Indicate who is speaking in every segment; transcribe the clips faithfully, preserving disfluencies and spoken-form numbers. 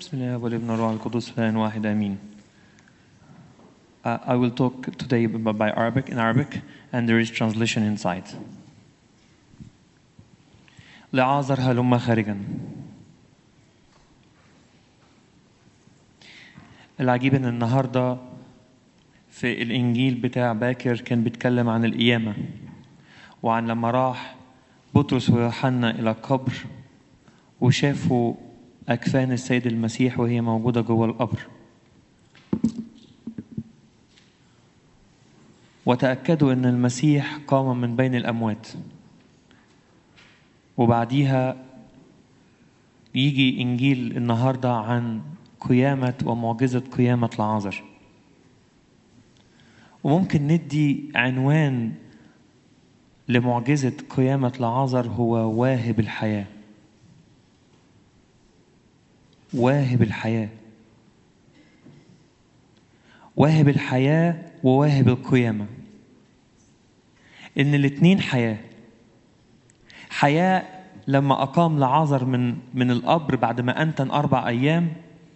Speaker 1: بسم الله والابن والروح القدس فان واحد آمين. Uh, I will talk today by Arabic in Arabic and there is translation inside. لعازر هلم خارجا. العجيب ان النهارده في الانجيل بتاع باكر كان بيتكلم عن القيامه وعن لما راح بطرس ويوحنا الى القبر وشافوا اكفان السيد المسيح وهي موجوده جوه القبر وتاكدوا ان المسيح قام من بين الاموات. وبعديها يجي انجيل النهارده عن قيامه ومعجزه قيامه لعازر. وممكن ندي عنوان لمعجزة قيامة لعازر هو واهب الحياة. واهب الحياة واهب الحياة وواهب القيامة، إن الاتنين حياة. حياة لما أقام لعازر من من القبر بعد ما أنتن أربع أيام،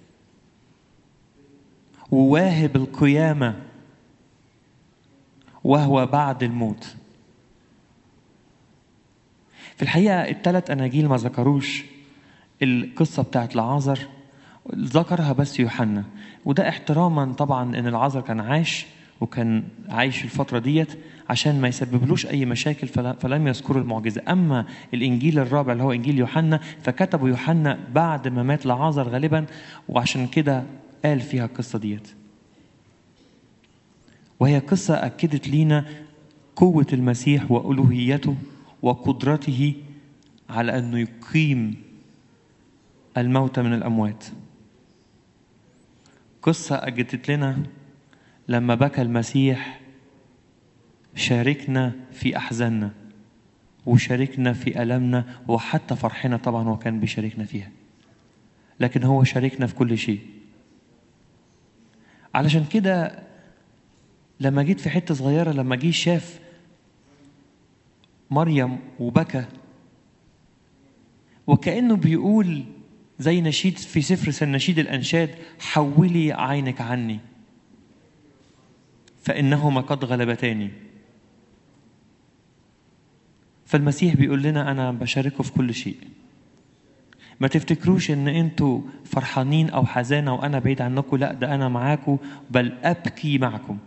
Speaker 1: وواهب القيامة وهو بعد الموت. في الحقيقة الثلاث أناجيل ما ذكروش القصة بتاعت لعازر، ذكرها بس يوحنا، وده احتراما طبعا ان العازر كان عايش وكان عايش الفترة ديت عشان ما يسببلوش أي مشاكل، فلم يذكروا المعجزة. أما الإنجيل الرابع اللي هو إنجيل يوحنا فكتبوا يوحنا بعد ما مات لعازر غالبا، وعشان كده قال فيها القصة ديت. وهي قصة أكدت لينا قوة المسيح وألوهيته وقدرته على أنه يقيم الموتى من الأموات. قصة أكدت لنا لما بكى المسيح شاركنا في أحزاننا وشاركنا في ألمنا وحتى فرحنا، طبعا هو كان بيشاركنا فيها، لكن هو شاركنا في كل شيء. علشان كده لما جيت في حتة صغيرة، لما جي شاف مريم وبكى وكأنه بيقول زي نشيد في سفر نشيد الأنشاد: حولي عينك عني فإنهما قد غلبتاني. فالمسيح بيقول لنا أنا بشاركه في كل شيء. ما تفتكروش إن أنتوا فرحانين أو حزانة وأنا بعيد عنكم، لا، ده أنا معاكم بل أبكي معكم.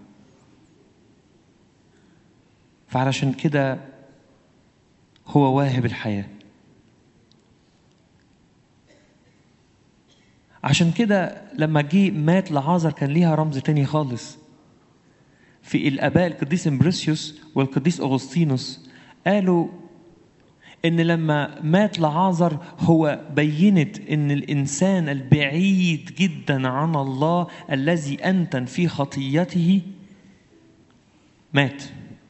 Speaker 1: فعلشان كده هو واهب الحياة. عشان كده لما جه مات لعازر كان ليها رمز تاني خالص. في الآباء القديس إمبرسيوس والقديس أغسطينوس قالوا إن لما مات لعازر هو بينت إن الإنسان البعيد جدا عن الله الذي أنتن في خطيته مات.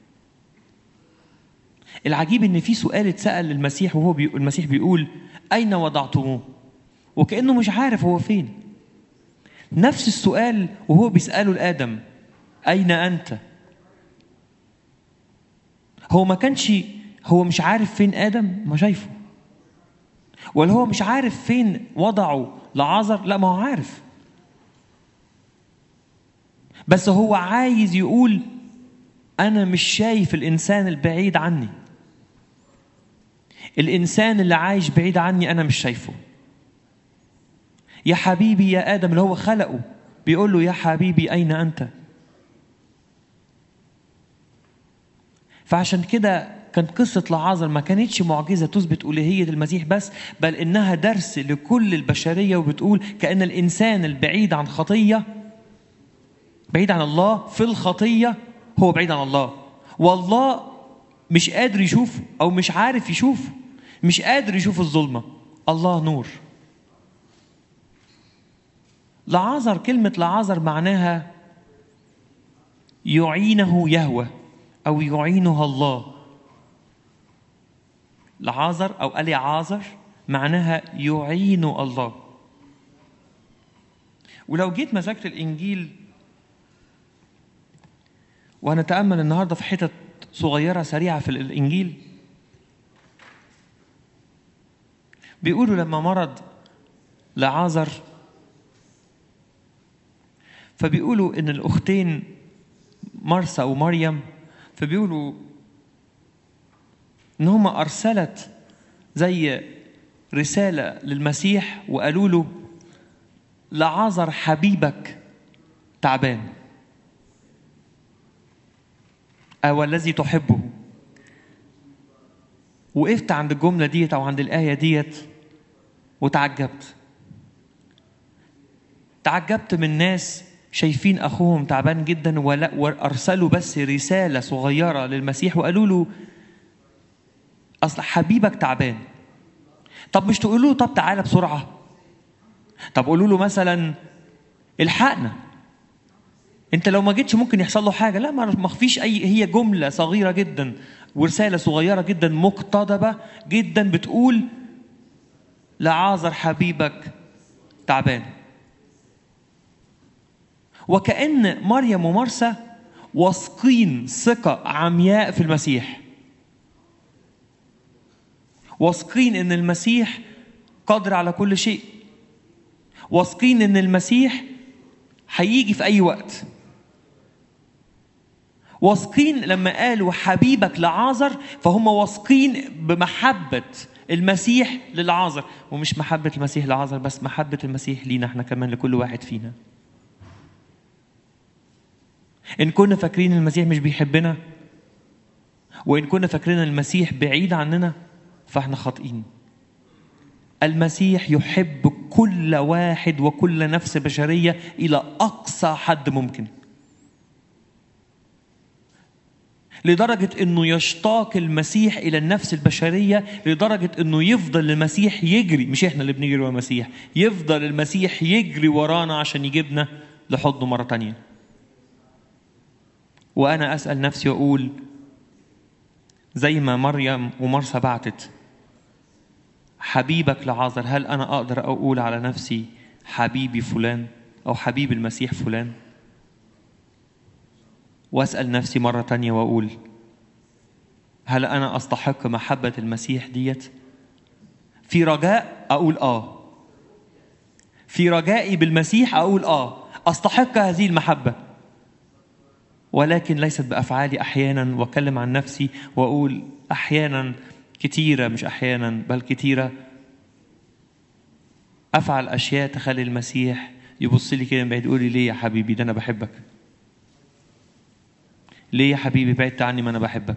Speaker 1: العجيب إن في سؤال اتسأل للمسيح وهو بي... المسيح بيقول: أين وضعتموه؟ وكأنه مش عارف هو فين. نفس السؤال وهو بيسأله لآدم: أين أنت؟ هو ما كانش هو مش عارف فين آدم، ما شايفه. ولا هو مش عارف فين وضعه لعازر، لا، ما هو عارف. بس هو عايز يقول أنا مش شايف الإنسان البعيد عني. الإنسان اللي عايش بعيد عني أنا مش شايفه. يا حبيبي يا آدم اللي هو خلقه بيقول له: يا حبيبي أين أنت؟ فعشان كده كان قصة لعازر ما كانتش معجزة تثبت ألوهية المسيح بس، بل إنها درس لكل البشرية، وبتقول كأن الإنسان البعيد عن خطية، بعيد عن الله في الخطية، هو بعيد عن الله، والله مش قادر يشوفه أو مش عارف يشوفه، مش قادر يشوف الظلمة. الله نور. لعازر، كلمة لعازر معناها يعينه يهوه أو يعينها الله. لعازر أو أليعازر معناها يعين الله. ولو جيت مسكت الإنجيل وهنتأمل النهاردة في حتة صغيرة سريعة في الإنجيل، بيقولوا لما مرض لعازر فبيقولوا إن الأختين مرثا ومريم، فبيقولوا إن هما أرسلت زي رسالة للمسيح وقالوا له لعازر حبيبك تعبان، أو الذي تحبه. وقفت عند الجملة ديت أو عند الآية ديت وتعجبت. تعجبت من ناس شايفين أخوهم تعبان جدا وأرسلوا بس رسالة صغيرة للمسيح وقالوا له أصل حبيبك تعبان. طب مش تقولوا له طب تعالى بسرعة؟ طب قولوا له مثلا الحقنا، انت لو ما جيتش ممكن يحصل له حاجة. لا، ما فيش أي، هي جملة صغيرة جدا ورسالة صغيرة جدا مقتضبة جدا بتقول لعازر حبيبك تعبان. وكأن مريم ومرثا واثقين ثقة عمياء في المسيح، واثقين ان المسيح قادر على كل شيء، واثقين ان المسيح هيجي في اي وقت، واثقين لما قالوا حبيبك لعازر فهم واثقين بمحبة المسيح للعازر، ومش محبة المسيح لعازر بس، محبة المسيح لينا احنا كمان، لكل واحد فينا. إن كنا فاكرين المسيح مش بيحبنا، وإن كنا فاكرين المسيح بعيد عننا، فاحنا خاطئين. المسيح يحب كل واحد وكل نفس بشرية إلى أقصى حد ممكن، لدرجة أنه يشتاق المسيح إلى النفس البشرية، لدرجة أنه يفضل المسيح يجري، مش إحنا اللي بنجري ورا المسيح، يفضل المسيح يجري ورانا عشان يجيبنا لحضنه مرة تانية. وأنا أسأل نفسي وأقول زي ما مريم ومرثا بعتت حبيبك لعازر، هل أنا أقدر أقول على نفسي حبيبي فلان أو حبيب المسيح فلان؟ وأسأل نفسي مرة تانية وأقول هل أنا أستحق محبة المسيح ديت؟ في رجاء أقول آه، في رجائي بالمسيح أقول آه أستحق هذه المحبة، ولكن ليست بأفعالي. أحيانا وأكلم عن نفسي وأقول أحيانا كتيرة، مش أحيانا بل كتيرة، أفعل أشياء تخلي المسيح يبص لي كده من بعيد يقول لي ليه يا حبيبي ده أنا بحبك؟ ليه يا حبيبي بعدت عني ما أنا بحبك؟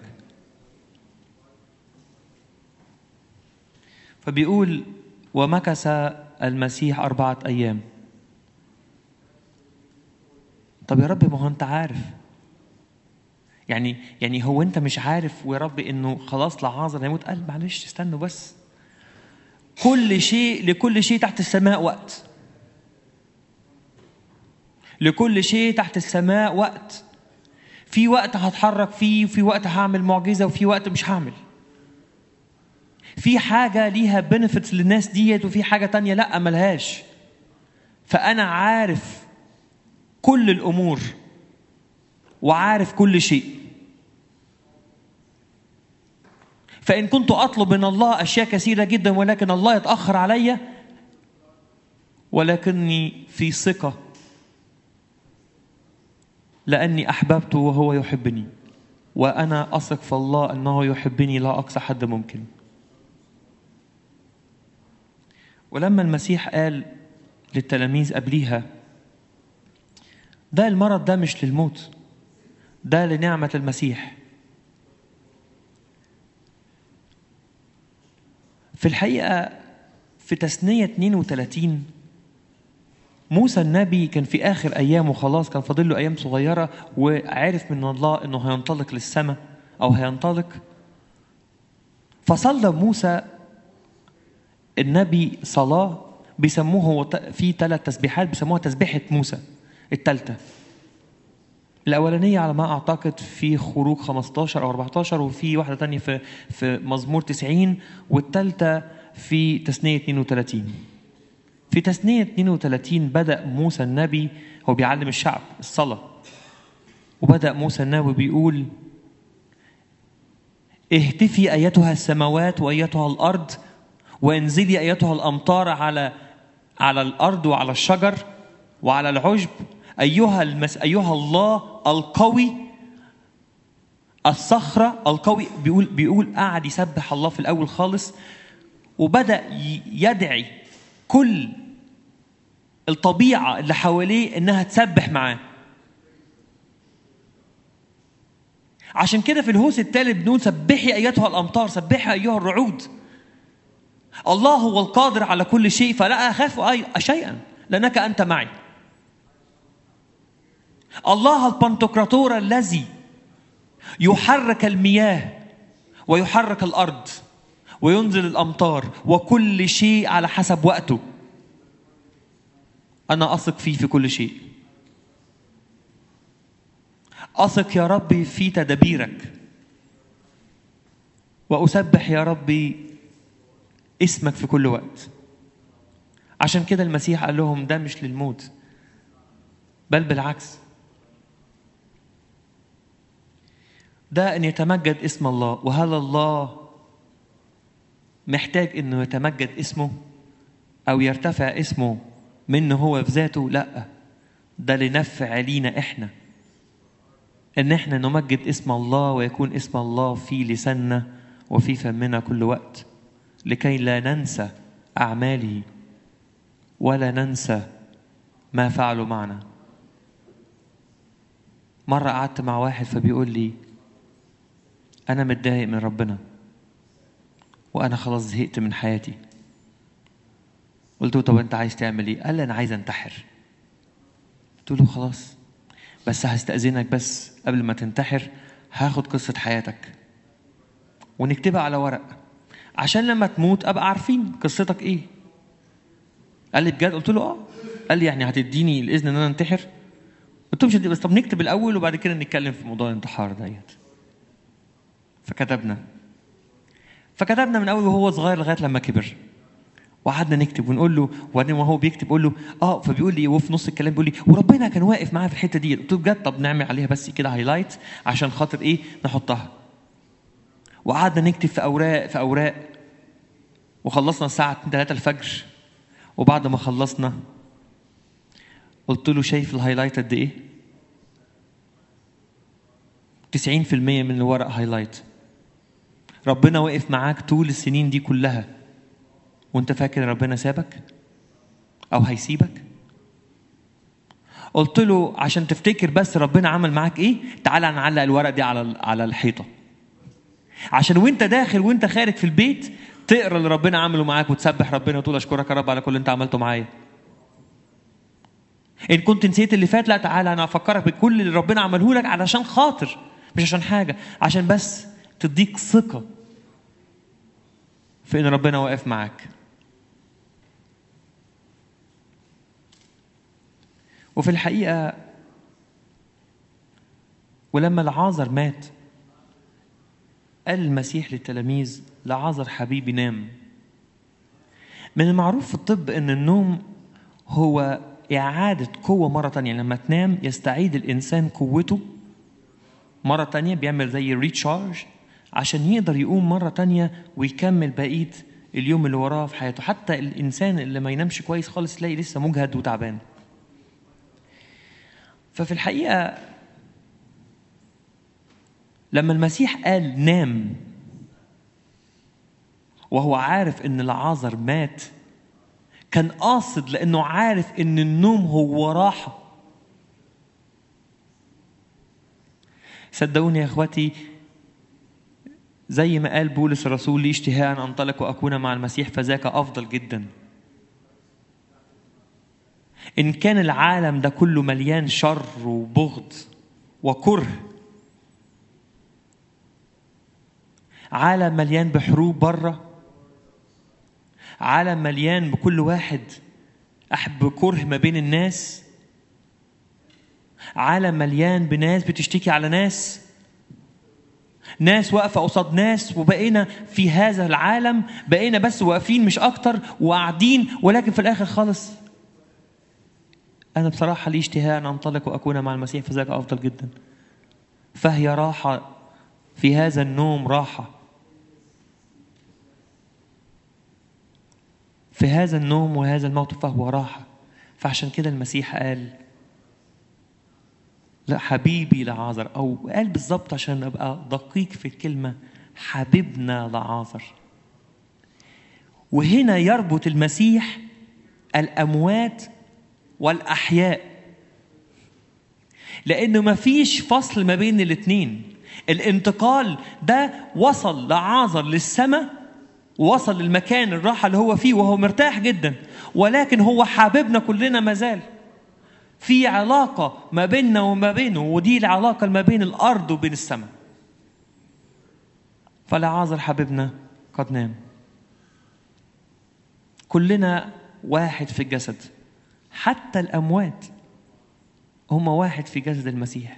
Speaker 1: فبيقول ومكث المسيح أربعة أيام. طب يا رب ما هو أنت عارف، يعني يعني هو أنت مش عارف ويا رب إنه خلاص لعازر هيموت؟ قال معلش استنوا بس، كل شيء لكل شيء تحت السماء وقت، لكل شيء تحت السماء وقت. في وقت هتحرك فيه، وفي وقت هعمل معجزة، وفي وقت مش هعمل. في حاجة ليها بنفيتس للناس ديت، وفي حاجة تانية لأ ملهاش. فأنا عارف كل الأمور وعارف كل شيء. فإن كنت أطلب من الله أشياء كثيرة جدا ولكن الله يتأخر علي، ولكني في ثقة لأني أحببته وهو يحبني، وأنا أثق في الله أنه يحبني لا أقصى حد ممكن. ولما المسيح قال للتلاميذ قبليها ده المرض ده مش للموت، ده لنعمة المسيح. في الحقيقة في تثنية اثنين وثلاثين موسى النبي كان في آخر أيامه، خلاص كان فاضل له أيام صغيرة، وعرف من الله أنه هينطلق للسماء أو هينطلق. فصلى موسى النبي صلاة بيسموه في ثلاث تسبيحات بيسموها تسبيحة موسى الثالثة. الأولانية على ما أعتقد في خروج خمستاشر أو أربعتاشر، وفي واحدة تانية في في مزمور تسعين، والثالثة في تثنية اثنين وثلاثين. في تثنية اثنين وثلاثين بدأ موسى النبي هو بيعلم الشعب الصلاة، وبدأ موسى النبي بيقول اهتفي أيتها السماوات وأيتها الأرض، وانزلي أيتها الأمطار على على الأرض وعلى الشجر وعلى العشب، أيها المس... أيها الله القوي الصخرة القوي. بيقول بيقول قاعد يسبح الله في الأول خالص، وبدأ يدعي كل الطبيعة اللي حواليه إنها تسبح معاه. عشان كده في الهوس الثالث بنقول سبحي أيتها الأمطار، سبحي أيها الرعود. الله هو القادر على كل شيء، فلا أخاف أي شيئا لأنك أنت معي. الله البنتوكراتور الذي يحرك المياه ويحرك الأرض وينزل الأمطار وكل شيء على حسب وقته، أنا أثق فيه في كل شيء. أثق يا ربي في تدابيرك، وأسبح يا ربي اسمك في كل وقت. عشان كده المسيح قال لهم ده مش للموت، بل بالعكس، ده أن يتمجد اسم الله. وهل الله محتاج أنه يتمجد اسمه أو يرتفع اسمه منه هو في ذاته؟ لا، ده لنفع لينا إحنا، أن إحنا نمجد اسم الله ويكون اسم الله في لساننا وفي فمنا كل وقت، لكي لا ننسى أعماله ولا ننسى ما فعلوا معنا. مرة قعدت مع واحد فبيقول لي أنا متضايق من ربنا وأنا خلاص زهقت من حياتي. قلت له طب أنت عايز تعمل إيه؟ قال لي أنا عايز أنتحر. قلت له خلاص، بس هستأذنك بس قبل ما تنتحر هاخد قصة حياتك ونكتبها على ورق عشان لما تموت أبقى عارفين قصتك إيه. قال لي بجد؟ قلت له آه. قال لي يعني هتديني الإذن إن أنا أنتحر؟ قلت له مش هدي، بس طب نكتب الأول وبعد كده نتكلم في موضوع الانتحار ديت. فكتبنا فكتبنا من أول وهو صغير لغاية لما كبر، وقعدنا نكتب ونقول له، وبعدين وهو بيكتب قول له اه فبيقول لي، وفي نص الكلام بيقول لي وربنا كان واقف معاه في الحته دي. قلت له بجد؟ طب نعمل عليها بس كده هايلايت عشان خاطر ايه نحطها. وقعدنا نكتب في اوراق في اوراق وخلصنا الساعه ثلاثة الفجر. وبعد ما خلصنا قلت له شايف الهايلايت قد ايه؟ تسعين في المية من الورق هايلايت. ربنا واقف معاك طول السنين دي كلها وانت فاكر ربنا سابك او هيسيبك؟ قلت له عشان تفتكر بس ربنا عمل معاك ايه، تعالى نعلق الورق دي على على الحيطه، عشان وانت داخل وانت خارج في البيت تقرا اللي ربنا عمله معاك وتسبح ربنا وتقول اشكرك يا رب على كل اللي انت عملته معايا. ان كنت نسيت اللي فات، لا تعالى انا افكرك بكل اللي ربنا عمله لك، علشان خاطر مش عشان حاجه، عشان بس تديك ثقه في ان ربنا واقف معاك. وفي الحقيقة ولما لعازر مات قال المسيح للتلاميذ لعازر حبيبي نام. من المعروف في الطب أن النوم هو إعادة قوة مرة تانية. لما تنام يستعيد الإنسان قوته مرة تانية، بيعمل زي ريتشارج عشان يقدر يقوم مرة تانية ويكمل بقية اليوم اللي وراه في حياته. حتى الإنسان اللي ما ينامش كويس خالص تلاقي لسه مجهد وتعبان. ففي الحقيقة لما المسيح قال نام وهو عارف ان لعازر مات، كان قاصد لانه عارف ان النوم هو راحة. صدقوني يا اخواتي، زي ما قال بولس الرسول لي اشتهاء ان انطلق واكون مع المسيح فذاك افضل جدا. إن كان العالم ده كله مليان شر وبغض وكره، عالم مليان بحروب بره، عالم مليان بكل واحد أحب كره ما بين الناس، عالم مليان بناس بتشتكي على ناس، ناس واقفة قصاد ناس، وبقينا في هذا العالم بقينا بس واقفين مش أكتر وقاعدين، ولكن في الآخر خالص أنا بصراحة لي اشتهاء أن أنطلق وأكون مع المسيح فذاك أفضل جدا. فهي راحة في هذا النوم، راحة في هذا النوم وهذا الموت، فهو راحة. فعشان كده المسيح قال لا حبيبي لعازر، أو قال بالظبط عشان أبقى دقيق في الكلمة حبيبنا لعازر. وهنا يربط المسيح الأموات والأحياء، لأنه ما فيش فصل ما بين الاثنين. الانتقال ده وصل لعازر للسماء، وصل للمكان الراحة اللي هو فيه وهو مرتاح جدا، ولكن هو حبيبنا كلنا مازال. في علاقة ما بيننا وما بينه، ودي العلاقة ما بين الأرض وبين السماء. فلعازر حبيبنا قد نام. كلنا واحد في الجسد، حتى الأموات هم واحد في جسد المسيح.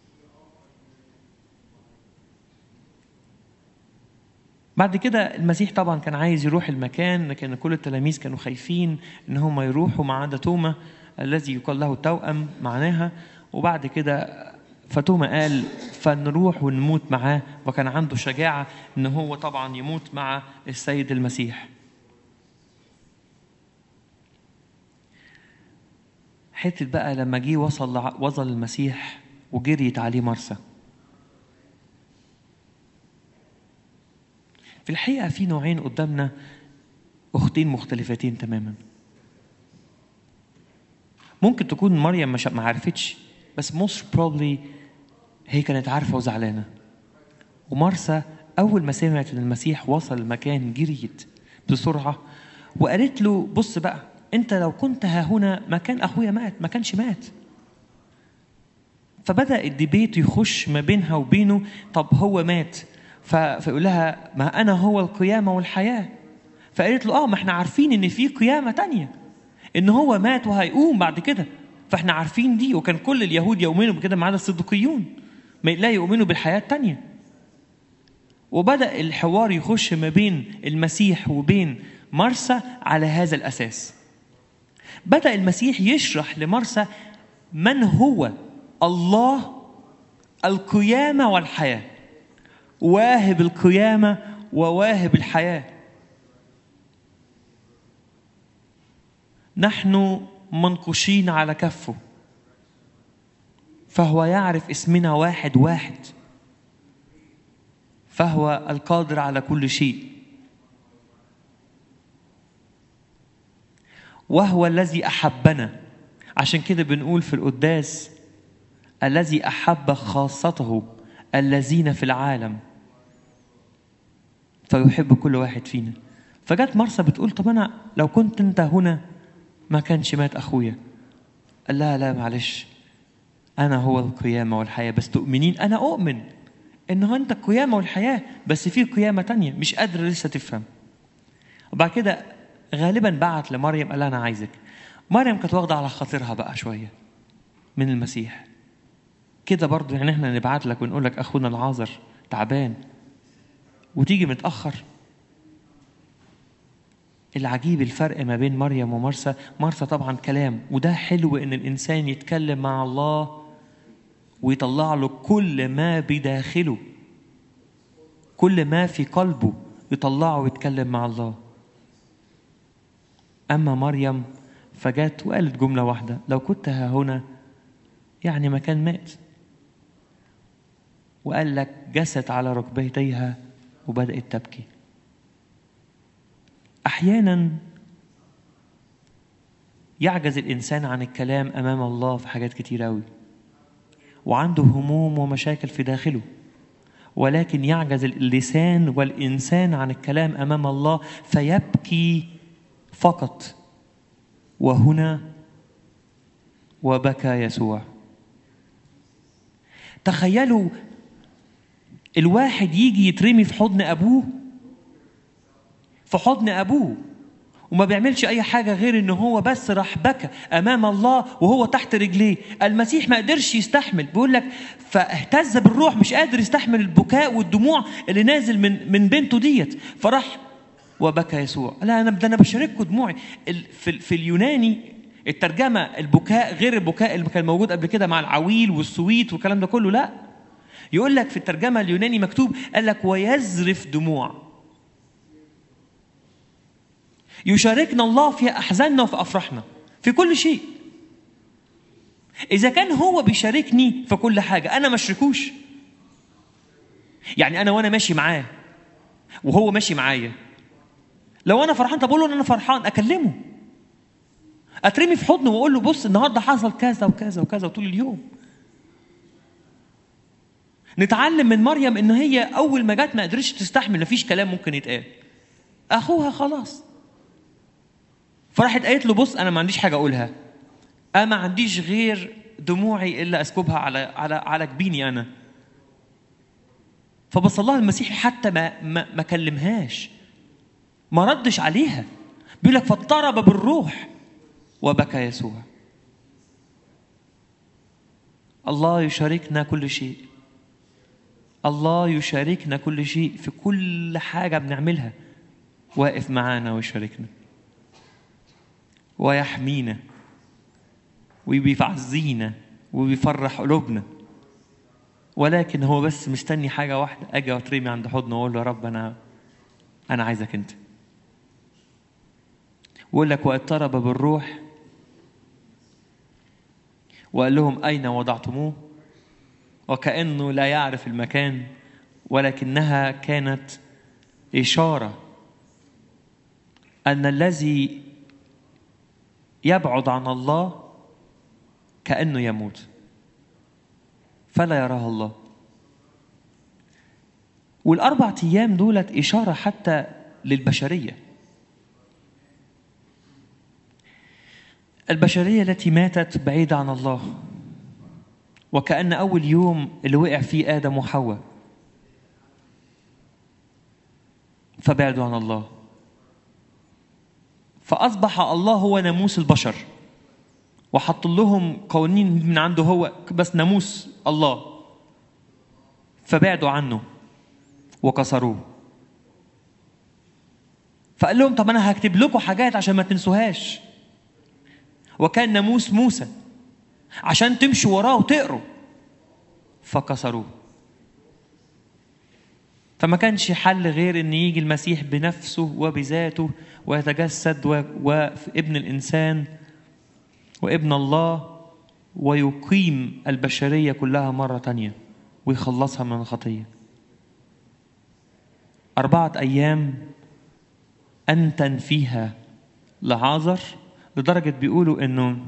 Speaker 1: بعد كده المسيح طبعا كان عايز يروح المكان، لكن كل التلاميذ كانوا خايفين ان هم يروحوا، ما عدا توما الذي يقال له التوأم معناها. وبعد كده فتوما قال فنروح ونموت معاه، وكان عنده شجاعة ان هو طبعا يموت مع السيد المسيح. حتة بقى لما جه وصل وصل المسيح وجريت عليه مرسى. في الحقيقة في نوعين قدامنا، أختين مختلفتين تماما. ممكن تكون مريم مش ما عرفتش، بس most probably هي كانت عارفة وزعلانة. ومرسى أول ما سمعت إن المسيح وصل المكان جريت بسرعة وقالت له بص بقى، أنت لو كنت ها هنا مكان أخويا مات، ما كانش مات. فبدأ الديبيت يخش ما بينها وبينه، طب هو مات، فيقول لها ما أنا هو القيامة والحياة. فقالت له آه ما احنا عارفين إن في قيامة تانية، إن هو مات وهيقوم بعد كده، فاحنا عارفين دي. وكان كل اليهود يؤمنوا بكده ما عدا الصديقيون، ما لا يؤمنوا بالحياة التانية. وبدأ الحوار يخش ما بين المسيح وبين مرسى على هذا الأساس. بدأ المسيح يشرح لمرسى من هو الله القيامة والحياة، واهب القيامة وواهب الحياة. نحن منقوشين على كفه، فهو يعرف اسمنا واحد واحد، فهو القادر على كل شيء، وهو الذي أحبنا. عشان كده بنقول في القداس الذي أحب خاصته الذين في العالم فيحب كل واحد فينا. فجت مرسى بتقول طب أنا لو كنت أنت هنا ما كانش مات أخويا. قال لا لا معلش، أنا هو القيامة والحياة، بس تؤمنين؟ أنا أؤمن إنه أنت القيامة والحياة، بس في قيامة تانية مش قادر لسه تفهم. وبعد كده غالبا بعت لمريم قال أنا عايزك. مريم كانت واخدة على خاطرها بقى شوية من المسيح كده برضو، يعني احنا نبعت لك ونقول لك أخونا العازر تعبان وتيجي متأخر. العجيب الفرق ما بين مريم ومرسى. مرسى طبعا كلام، وده حلو إن الإنسان يتكلم مع الله ويطلع له كل ما بداخله، كل ما في قلبه يطلعه ويتكلم مع الله. أما مريم فجات وقالت جملة واحدة لو كنت ها هنا، يعني ما كان مات. وقال لك جست على ركبتيها وبدأت تبكي. أحيانا يعجز الإنسان عن الكلام أمام الله في حاجات كتير أوي، وعنده هموم ومشاكل في داخله، ولكن يعجز اللسان والإنسان عن الكلام أمام الله فيبكي فقط. وهنا وبكى يسوع. تخيلوا الواحد يجي يترمي في حضن أبوه، في حضن أبوه، وما بيعملش أي حاجة غير إنه هو بس راح بكى أمام الله وهو تحت رجليه. المسيح ما قدرش يستحمل، بيقول لك فاهتز بالروح، مش قادر يستحمل البكاء والدموع اللي نازل من من بنته ديت، فراح وبكى يسوع. لا أنا ده أنا بشارككم دموعي. في في اليوناني الترجمة البكاء غير البكاء اللي كان موجود قبل كده مع العويل والسويت والكلام ده كله. لا، يقول لك في الترجمة اليوناني مكتوب قال لك ويزرف دموع. يشاركنا الله في أحزاننا وفي أفراحنا في كل شيء. إذا كان هو بيشاركني في كل حاجة أنا ما اشركوش. يعني أنا وأنا ماشي معاه وهو ماشي معايا، لو أنا فرحان طب أقول له أن أنا فرحان، أكلمه، أترمي في حضنه وأقول له بص النهاردة حصل كذا وكذا وكذا طول اليوم. نتعلم من مريم إن هي أول ما جات ما قدرتش تستحمل، مفيش كلام ممكن يتقال، أخوها خلاص، فراحت قالت له بص أنا ما عنديش حاجة أقولها، أنا ما عنديش غير دموعي إلا أسكبها على على على جبيني أنا. فبص الله المسيح حتى ما ما, ما كلمهاش، ما ردش عليها، بيقول لك فاضطرب بالروح وبكى يسوع. الله يشاركنا كل شيء، الله يشاركنا كل شيء في كل حاجة بنعملها، واقف معانا ويشاركنا ويحمينا وبيعزينا وبيفرح قلوبنا. ولكن هو بس مستني حاجة واحدة، أجي واترمي عند حضنه وأقول له يا رب أنا أنا عايزك أنت. ويقول لك واضطرب بالروح وقال لهم أين وضعتموه، وكأنه لا يعرف المكان، ولكنها كانت إشارة أن الذي يبعد عن الله كأنه يموت فلا يراه الله. والأربع أيام دولت إشارة حتى للبشرية، البشرية التي ماتت بعيدة عن الله، وكأن أول يوم اللي وقع فيه آدم وحواء فبعدوا عن الله، فأصبح الله هو ناموس البشر، وحط لهم قوانين من عنده هو بس ناموس الله، فبعدوا عنه وكسروه. فقال لهم طب أنا هكتب لكم حاجات عشان ما تنسوهاش، وكان ناموس موسى عشان تمشوا وراه وتقروا، فكسروه. فما كانش حل غير أن يجي المسيح بنفسه وبذاته ويتجسد وابن الإنسان وابن الله، ويقيم البشرية كلها مرة تانية ويخلصها من الخطية. أربعة أيام أنتن فيها لعازر، لدرجة بيقولوا إنه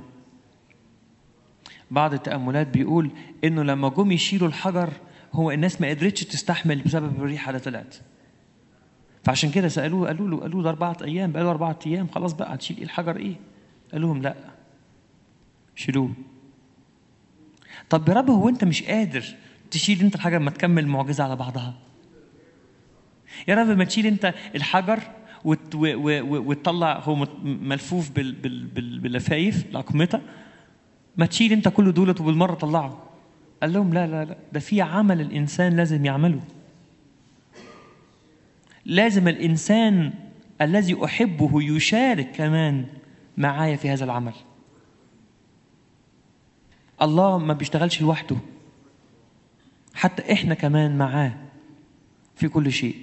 Speaker 1: بعض التأملات بيقول إنه لما جم يشيلوا الحجر هو الناس ما قدرتش تستحمل بسبب الريحة اللي طلعت، فعشان كده سألوه قالوا له قالوا له أربعة أيام، بقى له أربعة أيام خلاص بقى هتشيل إيه الحجر إيه؟ قال لهم لا شيلوه. طب يا رب هو أنت مش قادر تشيل أنت الحجر ما تكمل المعجزة على بعضها؟ يا رب ما تشيل أنت الحجر وت و و وتطلع هو ملفوف بال بال بال باللفايف الأقمطة، ما تشيل أنت كل دولة وبالمرة طلعه. قال لهم لا لا لا، ده في عمل الإنسان لازم يعمله، لازم الإنسان الذي أحبه يشارك كمان معايا في هذا العمل. الله ما بيشتغلش لوحده، حتى إحنا كمان معاه في كل شيء.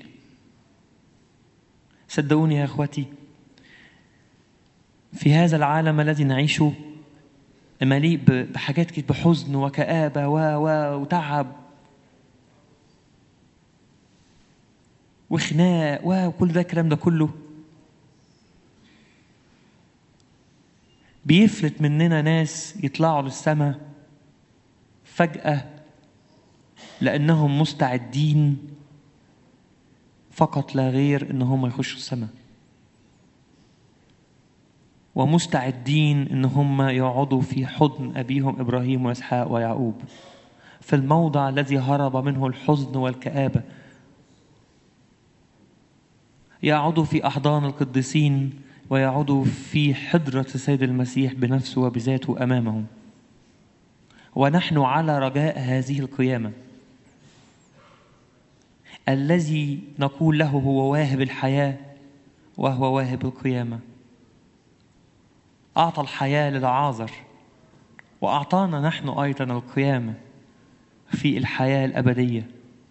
Speaker 1: صدقوني يا أخواتي، في هذا العالم الذي نعيشه مليء بحاجات كتير، بحزن وكآبة و و وتعب وخناق وكل ده الكلام ده كله، بيفلت مننا ناس يطلعوا للسماء فجأة لأنهم مستعدين فقط لا غير إنهم يخشوا السماء، ومستعدين إن هم يقعدوا في حضن أبيهم إبراهيم وإسحاق ويعقوب، في الموضع الذي هرب منه الحزن والكآبة، يقعدوا في أحضان القديسين ويقعدوا في حضرة السيد المسيح بنفسه وبذاته أمامهم. ونحن على رجاء هذه القيامة الذي نقول له هو واهب الحياة وهو واهب القيامة. أعطى الحياة للعازر وأعطانا نحن أيضا القيامة في الحياة الأبدية.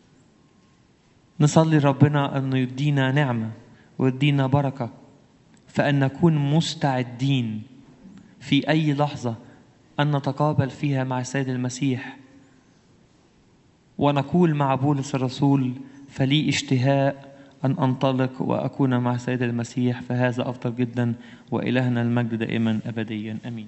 Speaker 1: نصلي ربنا أنه يدينا نعمة ويدينا بركة، فأن نكون مستعدين في أي لحظة أن نتقابل فيها مع السيد المسيح ونقول مع بولس الرسول: فلي اشتهاء أن أنطلق وأكون مع السيد المسيح، فهذا أفضل جدا، وإلهنا المجد دائما أبديا آمين.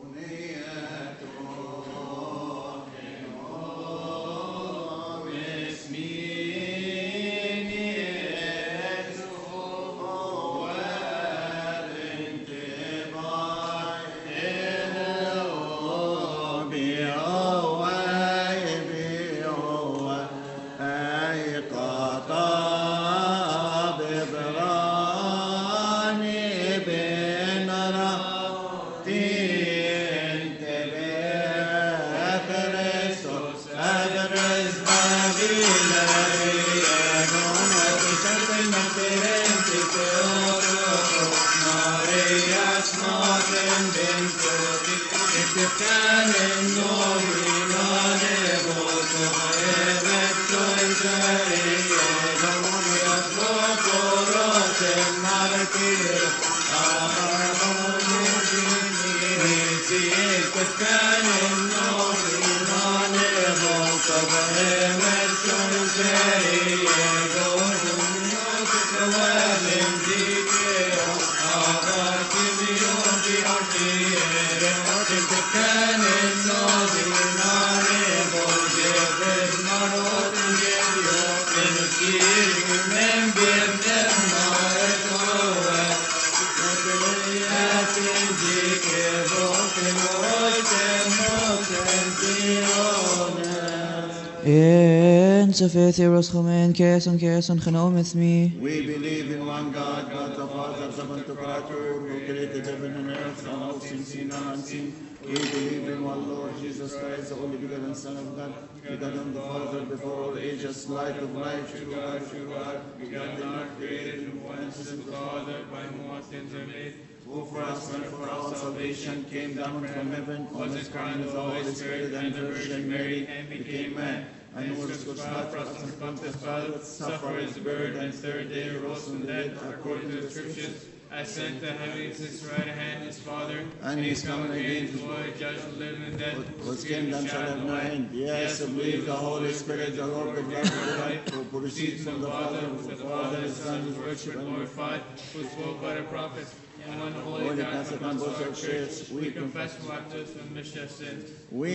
Speaker 2: We believe in one God, God the Father, the Pantocrator, who created heaven and earth and all things seen and unseen. We believe in one Lord Jesus Christ, the only begotten Son of God, begotten the Father before all ages, light of light, true God, true God, begotten, not created, in one with the Father, by whom all things are made, who for us and for our salvation came down from heaven, was incarnate of the Holy Spirit and the Virgin Mary, and became man, and was crucified for us and Pontius Pilate, suffered, is buried, and third day rose from the dead, according to the Scriptures, ascended to heaven, is his right hand, his Father, and he is coming again to judge the living and dead, whose kingdom shall have no end. Yes, I believe the Holy Spirit, the Lord of life, the light, who proceeds from the Father, who the Father and the Son is worshipped and glorified, who spoke by the prophets, and one holy Catholic and Apostolic Church, we confess baptism and remission of sins.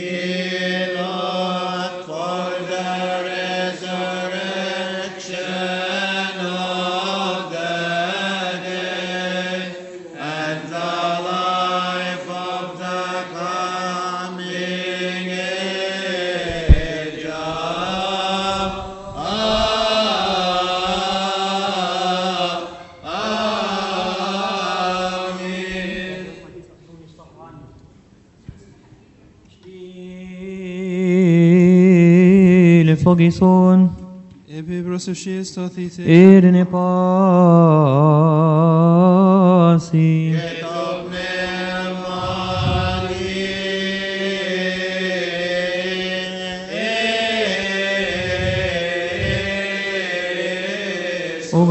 Speaker 2: We look for the resurrection of the dead and the life of the coming age.
Speaker 3: Fogison
Speaker 4: Epibrosophies tothite
Speaker 3: Irene pasi